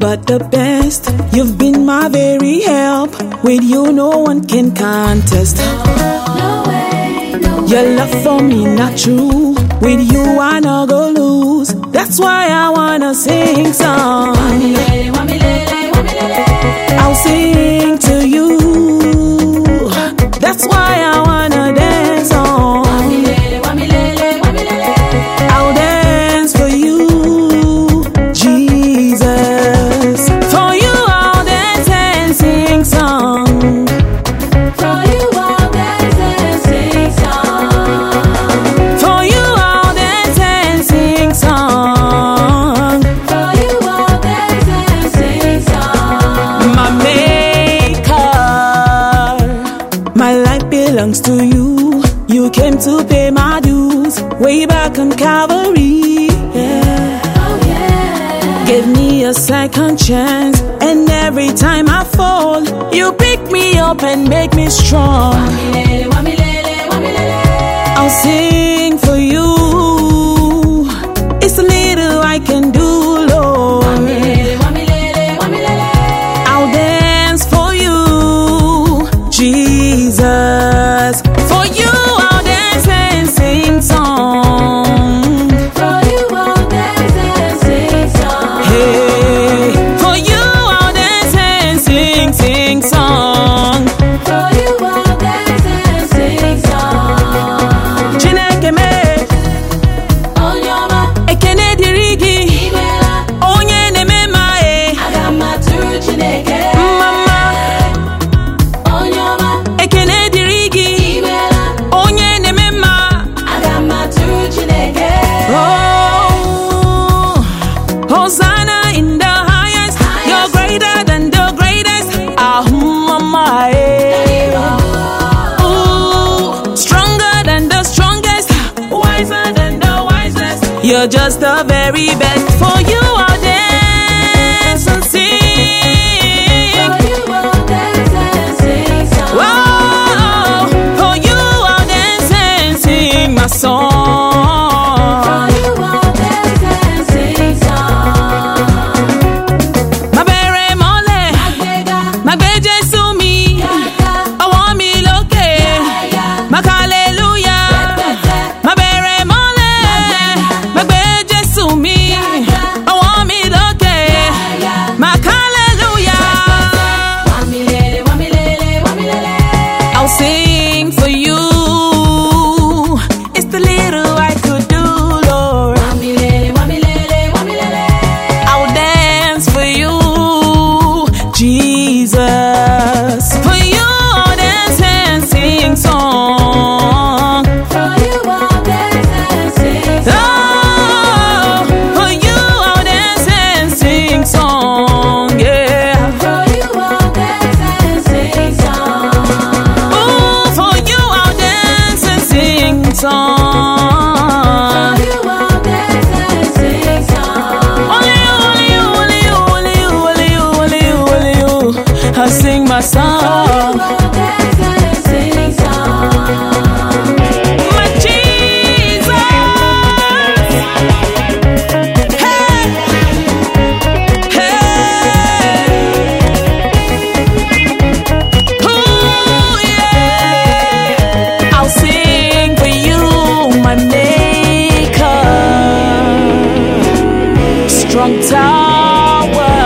but the best. You've been my very help. With you, no one can contest. No way, no way. Your love for me not true. With you, I no go lose. That's why I wanna sing song. Wamilele, wamilele, wamilele. I'll sing to you. That's why I wanna dance on. Wamilele, wamilele, wamilele. I'll dance for you, Jesus. For you, I'll dance and sing song. For you, I'll dance and sing song. For you, I'll dance and sing song. For you, I'll dance and sing song. My maker, my life belongs to you. You came to pay my dues way back on Calvary. Yeah. Oh yeah. Give me a second chance, and every time I fall, you pick me up and make me strong. Wamilele, wamilele, wamilele. I'll sing for you. It's a little I can do, Lord. Wamilele, wamilele, wamilele. I'll dance for you, Jesus. For you, I'll dance and sing song. For you, I'll dance and sing song. Hey, for you, I'll dance and sing song. For you, I'll dance and sing song. Chineke me, Onyoma, ekene dirigi, Ibela, onye neme mae, Agamaturu Chineke. mama, Onyoma, ekene dirigi, Ibela, onye neme ma. Agamaturu Chineke. Oh, Hosanna in the highest, you're greater than the greatest. Ah, mama, ooh, stronger than the strongest, wiser than the wisest. You're just the very best. For you, I'll dance and For sing. you, I'll dance and sing song. Whoa, for you, I'll dance and sing my For song. you, I'll dance and sing song. Mabere mole, Agbega, magbe Jesu mi, Gaga, ọwọ́ mi lókè, Aya, maka hallelujah. Pẹpẹ, Mabere mole, magbe Jesu mi, ọwọ́ mi lókè, Aya. maka hallelujah. Wamilele, wamilele, wamilele. I'll sing for you. It's the little I could do, Lord. Wamilele, wamilele, wamilele. I'll dance for you, Jesus. For you, I'll dance and sing song. For you, I'll dance and sing Oh, song. for you, I'll dance and sing song. Yeah. For you, I'll dance and sing song. Oh, for you, I'll dance and sing song. For you, I'll dance and sing song. Only you, only you, only you, only you, only you, only you, only you. I sing my For song. you, I'll dance and sing song. My Jesus. Hey, hey. Ooh, yeah. I'll sing for you, my maker. Strong tower,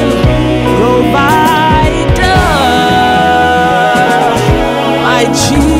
provider, my Jesus.